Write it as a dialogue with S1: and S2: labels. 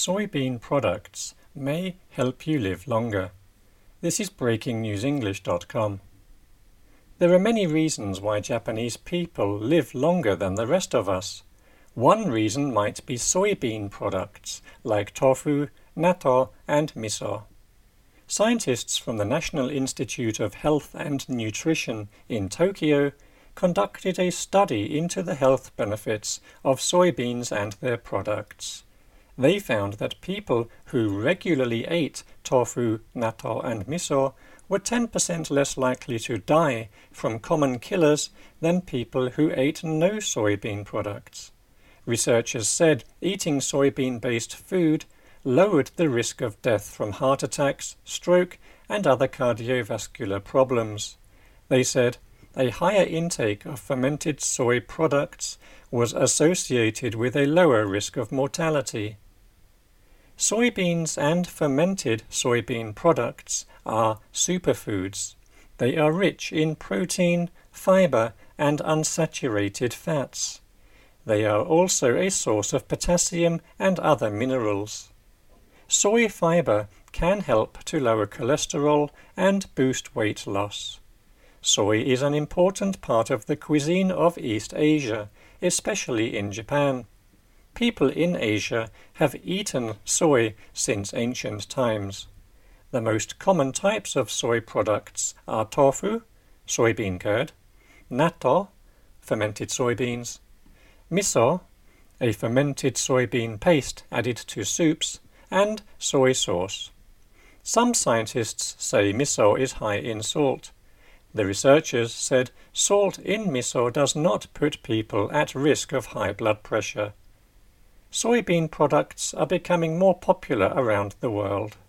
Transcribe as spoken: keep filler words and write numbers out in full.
S1: Soybean products may help you live longer. This is breaking news english dot com. There are many reasons why Japanese people live longer than the rest of us. One reason might be soybean products like tofu, natto, and miso. Scientists from the National Institute of Health and Nutrition in Tokyo conducted a study into the health benefits of soybeans and their products. They found that people who regularly ate tofu, natto, and miso were ten percent less likely to die from common killers than people who ate no soybean products. Researchers said eating soybean-based food lowered the risk of death from heart attacks, stroke, and other cardiovascular problems. They said a higher intake of fermented soy products was associated with a lower risk of mortality. Soybeans and fermented soybean products are superfoods. They are rich in protein, fiber, and unsaturated fats. They are also a source of potassium and other minerals. Soy fiber can help to lower cholesterol and boost weight loss. Soy is an important part of the cuisine of East Asia, especially in Japan. People in Asia have eaten soy since ancient times. The most common types of soy products are tofu, soybean curd, natto, fermented soybeans, miso, a fermented soybean paste added to soups, and soy sauce. Some scientists say miso is high in salt. The researchers said salt in miso does not put people at risk of high blood pressure. Soybean products are becoming more popular around the world.